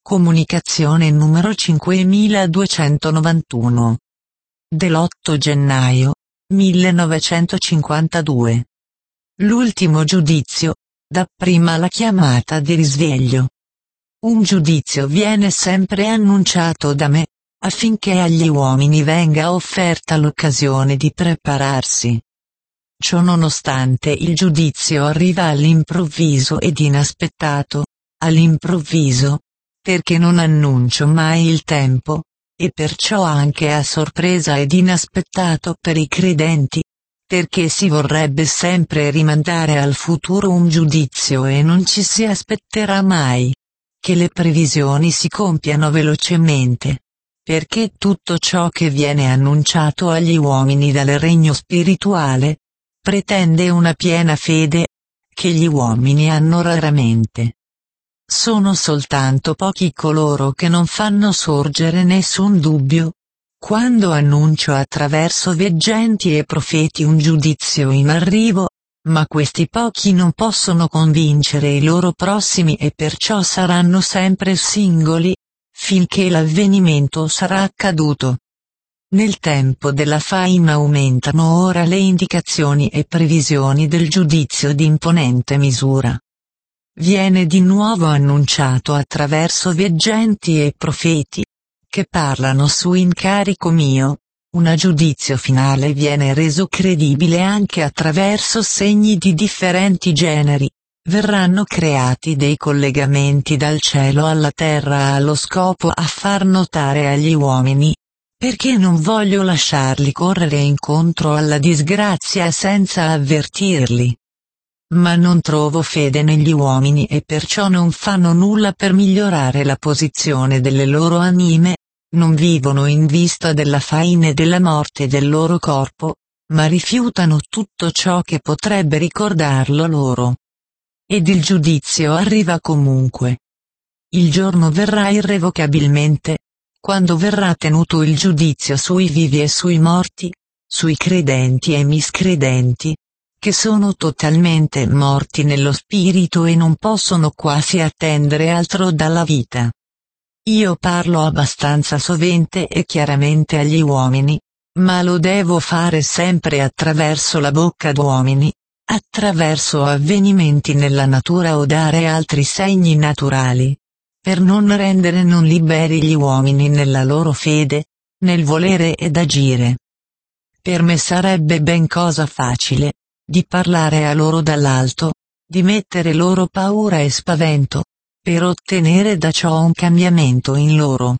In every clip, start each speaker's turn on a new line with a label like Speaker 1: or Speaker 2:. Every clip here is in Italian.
Speaker 1: Comunicazione numero 5291. Dell'8 gennaio 1952. L'ultimo giudizio, dapprima la chiamata di risveglio. Un giudizio viene sempre annunciato da me, affinché agli uomini venga offerta l'occasione di prepararsi. Ciononostante il giudizio arriva all'improvviso ed inaspettato, all'improvviso, perché non annuncio mai il tempo, e perciò anche a sorpresa ed inaspettato per i credenti, perché si vorrebbe sempre rimandare al futuro un giudizio e non ci si aspetterà mai che le previsioni si compiano velocemente, perché tutto ciò che viene annunciato agli uomini dal regno spirituale pretende una piena fede, che gli uomini hanno raramente. Sono soltanto pochi coloro che non fanno sorgere nessun dubbio, quando annuncio attraverso veggenti e profeti un giudizio in arrivo, ma questi pochi non possono convincere i loro prossimi e perciò saranno sempre singoli, finché l'avvenimento sarà accaduto. Nel tempo della faina aumentano ora le indicazioni e previsioni del giudizio di imponente misura. Viene di nuovo annunciato attraverso veggenti e profeti, che parlano su incarico mio, un giudizio finale viene reso credibile anche attraverso segni di differenti generi, verranno creati dei collegamenti dal cielo alla terra allo scopo a far notare agli uomini, perché non voglio lasciarli correre incontro alla disgrazia senza avvertirli. Ma non trovo fede negli uomini e perciò non fanno nulla per migliorare la posizione delle loro anime, non vivono in vista della faina e della morte del loro corpo, ma rifiutano tutto ciò che potrebbe ricordarlo loro. Ed il giudizio arriva comunque. Il giorno verrà irrevocabilmente, quando verrà tenuto il giudizio sui vivi e sui morti, sui credenti e miscredenti, che sono totalmente morti nello spirito e non possono quasi attendere altro dalla vita. Io parlo abbastanza sovente e chiaramente agli uomini, ma lo devo fare sempre attraverso la bocca d'uomini, attraverso avvenimenti nella natura o dare altri segni naturali, per non rendere non liberi gli uomini nella loro fede, nel volere ed agire. Per me sarebbe ben cosa facile di parlare a loro dall'alto, di mettere loro paura e spavento, per ottenere da ciò un cambiamento in loro.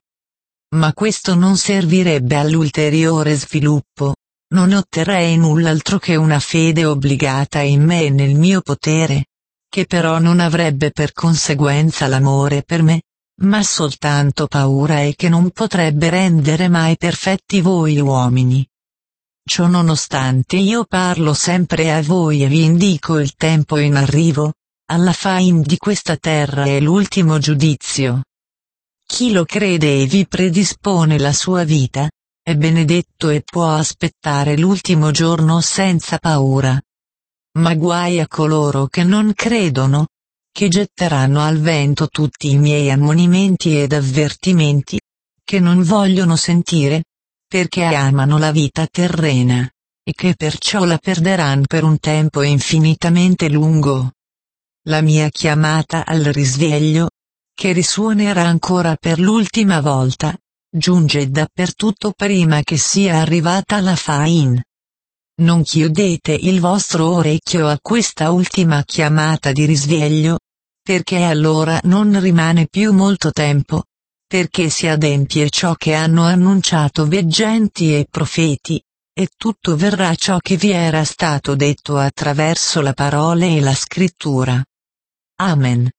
Speaker 1: Ma questo non servirebbe all'ulteriore sviluppo, non otterrei null'altro che una fede obbligata in me e nel mio potere, che però non avrebbe per conseguenza l'amore per me, ma soltanto paura e che non potrebbe rendere mai perfetti voi uomini. Ciononostante io parlo sempre a voi e vi indico il tempo in arrivo, alla faina di questa terra e l'ultimo giudizio. Chi lo crede e vi predispone la sua vita, è benedetto e può aspettare l'ultimo giorno senza paura. Ma guai a coloro che non credono, che getteranno al vento tutti i miei ammonimenti ed avvertimenti, che non vogliono sentire, perché amano la vita terrena, e che perciò la perderanno per un tempo infinitamente lungo. La mia chiamata al risveglio, che risuonerà ancora per l'ultima volta, giunge dappertutto prima che sia arrivata la faina. Non chiudete il vostro orecchio a questa ultima chiamata di risveglio, perché allora non rimane più molto tempo, perché si adempie ciò che hanno annunciato veggenti e profeti, e tutto verrà ciò che vi era stato detto attraverso la parola e la scrittura. Amen.